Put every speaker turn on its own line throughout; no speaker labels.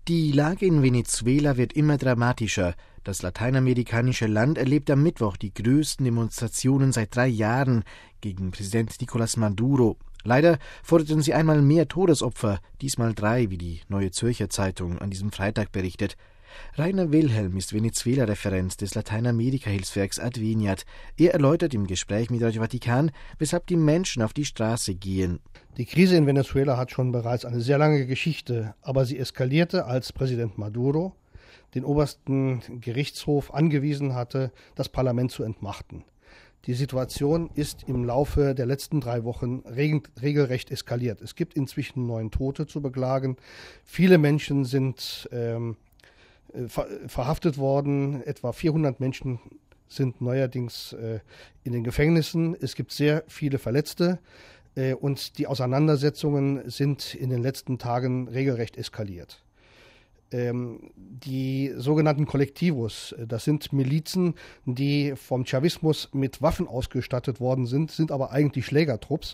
Die Lage in Venezuela wird immer dramatischer. Das lateinamerikanische Land erlebt am Mittwoch die größten Demonstrationen seit 3 Jahren gegen Präsident Nicolás Maduro. Leider forderten sie einmal mehr Todesopfer, diesmal 3, wie die Neue Zürcher Zeitung an diesem Freitag berichtet. Rainer Wilhelm ist Venezuela-Referent des Lateinamerika-Hilfswerks Adveniat. Er erläutert im Gespräch mit Radio Vatikan, weshalb die Menschen auf die Straße gehen.
Die Krise in Venezuela hat schon bereits eine sehr lange Geschichte, aber sie eskalierte, als Präsident Maduro den obersten Gerichtshof angewiesen hatte, das Parlament zu entmachten. Die Situation ist im Laufe der letzten 3 Wochen regelrecht eskaliert. Es gibt inzwischen 9 Tote zu beklagen. Viele Menschen sind verhaftet worden. Etwa 400 Menschen sind neuerdings in den Gefängnissen. Es gibt sehr viele Verletzte und die Auseinandersetzungen sind in den letzten Tagen regelrecht eskaliert. Die sogenannten Colectivos, das sind Milizen, die vom Chavismus mit Waffen ausgestattet worden sind aber eigentlich Schlägertrupps,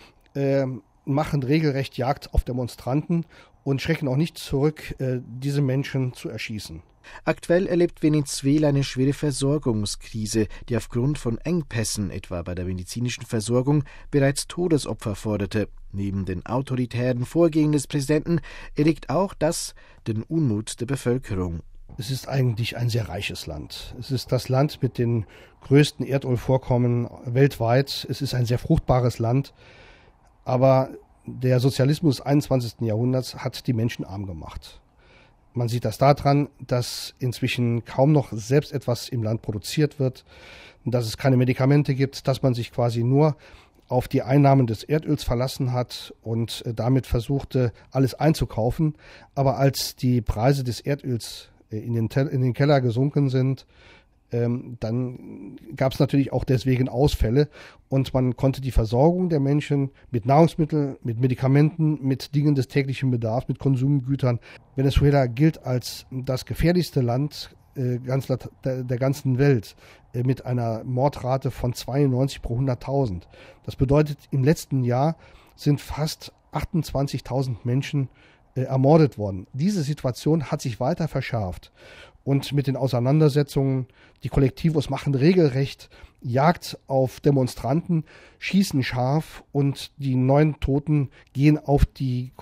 machen regelrecht Jagd auf Demonstranten und schrecken auch nicht zurück, diese Menschen zu erschießen.
Aktuell erlebt Venezuela eine schwere Versorgungskrise, die aufgrund von Engpässen, etwa bei der medizinischen Versorgung, bereits Todesopfer forderte. Neben den autoritären Vorgehen des Präsidenten erregt auch das den Unmut der Bevölkerung.
Es ist eigentlich ein sehr reiches Land. Es ist das Land mit den größten Erdölvorkommen weltweit. Es ist ein sehr fruchtbares Land. Aber der Sozialismus des 21. Jahrhunderts hat die Menschen arm gemacht. Man sieht das daran, dass inzwischen kaum noch selbst etwas im Land produziert wird, dass es keine Medikamente gibt, dass man sich quasi nur auf die Einnahmen des Erdöls verlassen hat und damit versuchte, alles einzukaufen. Aber als die Preise des Erdöls in den Keller gesunken sind, dann gab es natürlich auch deswegen Ausfälle und man konnte die Versorgung der Menschen mit Nahrungsmitteln, mit Medikamenten, mit Dingen des täglichen Bedarfs, mit Konsumgütern. Venezuela gilt als das gefährlichste Land der ganzen Welt mit einer Mordrate von 92 pro 100.000. Das bedeutet, im letzten Jahr sind fast 28.000 Menschen ermordet worden. Diese Situation hat sich weiter verschärft. Und mit den Auseinandersetzungen, die Kollektivos machen regelrecht Jagd auf Demonstranten, schießen scharf und die 9 Toten gehen auf die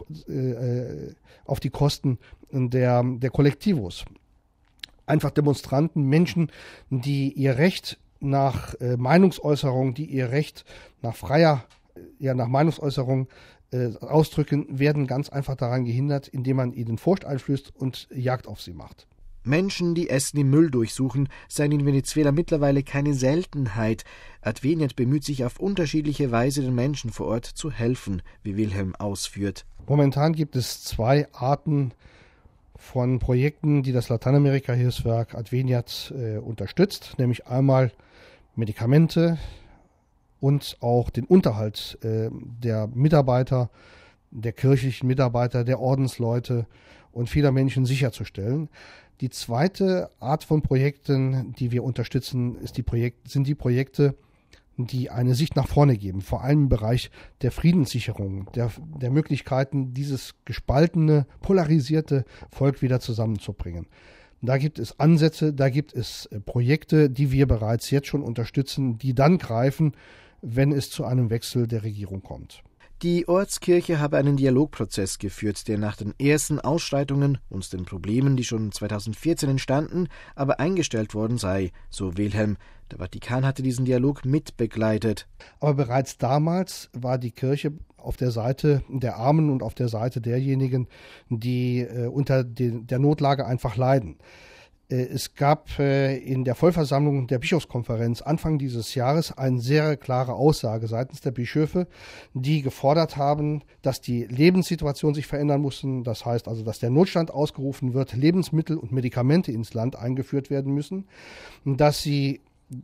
Kosten der Kollektivos. Einfach Demonstranten, Menschen, die ihr Recht nach Meinungsäußerung, die ihr Recht nach nach Meinungsäußerung ausdrücken, werden ganz einfach daran gehindert, indem man ihnen Furcht einflößt und Jagd auf sie macht.
Menschen, die Essen im Müll durchsuchen, seien in Venezuela mittlerweile keine Seltenheit. Adveniat bemüht sich auf unterschiedliche Weise, den Menschen vor Ort zu helfen, wie Wilhelm ausführt.
Momentan gibt es 2 Arten von Projekten, die das Lateinamerika-Hilfswerk Adveniat unterstützt, nämlich einmal Medikamente und auch den Unterhalt der Mitarbeiter, der kirchlichen Mitarbeiter, der Ordensleute und vieler Menschen sicherzustellen. Die zweite Art von Projekten, die wir unterstützen, sind die Projekte, die eine Sicht nach vorne geben, vor allem im Bereich der Friedenssicherung, der Möglichkeiten, dieses gespaltene, polarisierte Volk wieder zusammenzubringen. Da gibt es Ansätze, da gibt es Projekte, die wir bereits jetzt schon unterstützen, die dann greifen, wenn es zu einem Wechsel der Regierung kommt.
Die Ortskirche habe einen Dialogprozess geführt, der nach den ersten Ausschreitungen und den Problemen, die schon 2014 entstanden, aber eingestellt worden sei, so Wilhelm. Der Vatikan hatte diesen Dialog mitbegleitet.
Aber bereits damals war die Kirche auf der Seite der Armen und auf der Seite derjenigen, die unter der Notlage einfach leiden. Es gab in der Vollversammlung der Bischofskonferenz Anfang dieses Jahres eine sehr klare Aussage seitens der Bischöfe, die gefordert haben, dass die Lebenssituation sich verändern mussten. Das heißt also, dass der Notstand ausgerufen wird, Lebensmittel und Medikamente ins Land eingeführt werden müssen, dass die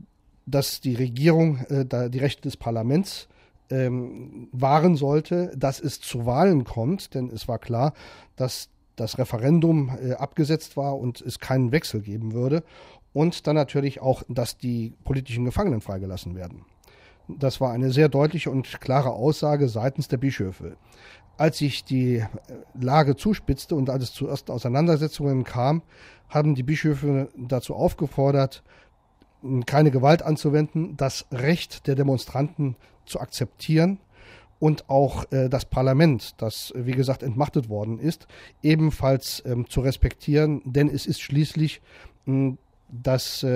Regierung die Rechte des Parlaments wahren sollte, dass es zu Wahlen kommt, denn es war klar, dass das Referendum abgesetzt war und es keinen Wechsel geben würde. Und dann natürlich auch, dass die politischen Gefangenen freigelassen werden. Das war eine sehr deutliche und klare Aussage seitens der Bischöfe. Als sich die Lage zuspitzte und als es zu ersten Auseinandersetzungen kam, haben die Bischöfe dazu aufgefordert, keine Gewalt anzuwenden, das Recht der Demonstranten zu akzeptieren und auch das Parlament, das wie gesagt entmachtet worden ist, ebenfalls zu respektieren, denn es ist schließlich das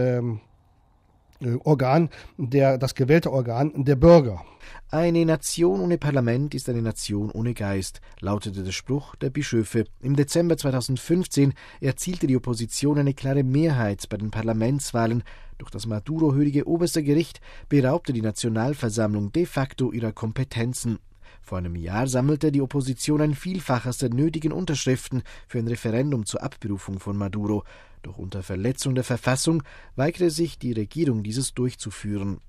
das gewählte Organ der Bürger.
Eine Nation ohne Parlament ist eine Nation ohne Geist, lautete der Spruch der Bischöfe. Im Dezember 2015 erzielte die Opposition eine klare Mehrheit bei den Parlamentswahlen. Doch das Maduro-hörige oberste Gericht beraubte die Nationalversammlung de facto ihrer Kompetenzen. Vor einem Jahr sammelte die Opposition ein Vielfaches der nötigen Unterschriften für ein Referendum zur Abberufung von Maduro. Doch unter Verletzung der Verfassung weigerte sich die Regierung, dieses durchzuführen.